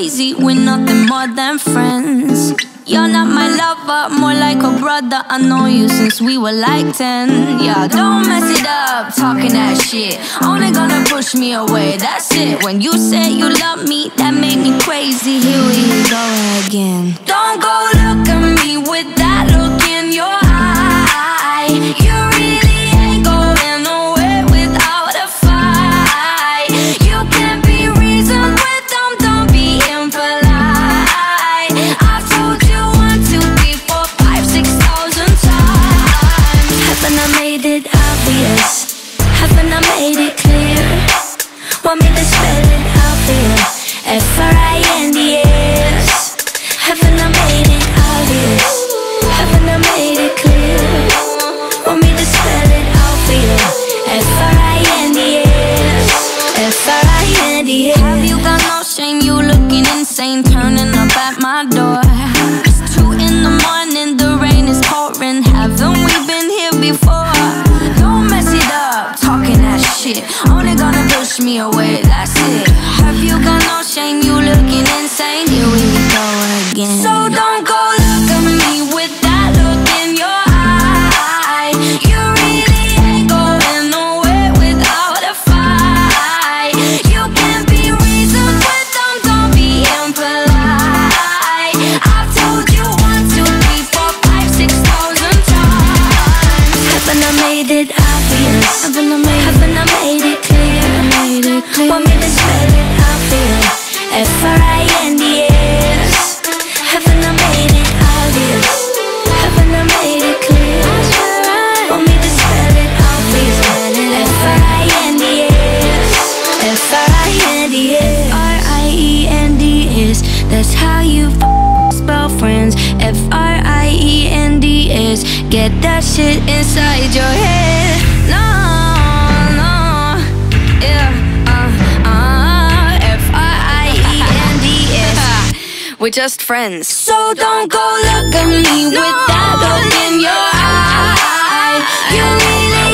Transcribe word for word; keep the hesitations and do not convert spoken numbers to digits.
crazy, we're nothing more than friends. You're not my lover, more like a brother. I know you since we were like ten. Yeah, don't mess it up, talking that shit. Only gonna push me away, that's it. When you said you love me, that made me crazy. Here we go again. Don't go look at me with that look in your eye. You really ain't going nowhere without a fight. You can't be reasoned with them, don't be impolite. I've told you one, two, three, four, five, six thousand times. Haven't I made it obvious? Haven't I made it clear? Want me to spell it out for you? F R I N D S. Haven't I made it obvious? Haven't I made it clear? Want me to spell it out for you? F R I N D S. F R I N D S. Have you got no shame? You looking insane, turning up at my door. It's two in the morning, the rain is pouring. Haven't we been here before? Don't mess it up, talking that shit. Only gonna push me away, that's it. Have you got no shame? You looking insane. Here we go again. So don't go look at me with that look in your eye. You really ain't going nowhere without a fight. You can't be reasoned with them, don't be impolite. I've told you one, two, three, four, five, six thousand times. Haven't I made it obvious? Haven't I made, haven't I made it clear? Made it clear. Want me to spell it out for you? F R I N D S. Haven't I made it obvious? Haven't I made it clear? Want me to spell it out for you? F R I N D S. F R I N D S. R I E N D S. That's how you f spell friends. F R I E N D S. Get that shit inside your head. No, no, yeah, uh, uh, F R I E N D S. We're just friends. So don't go look at me with that look in your eye. You really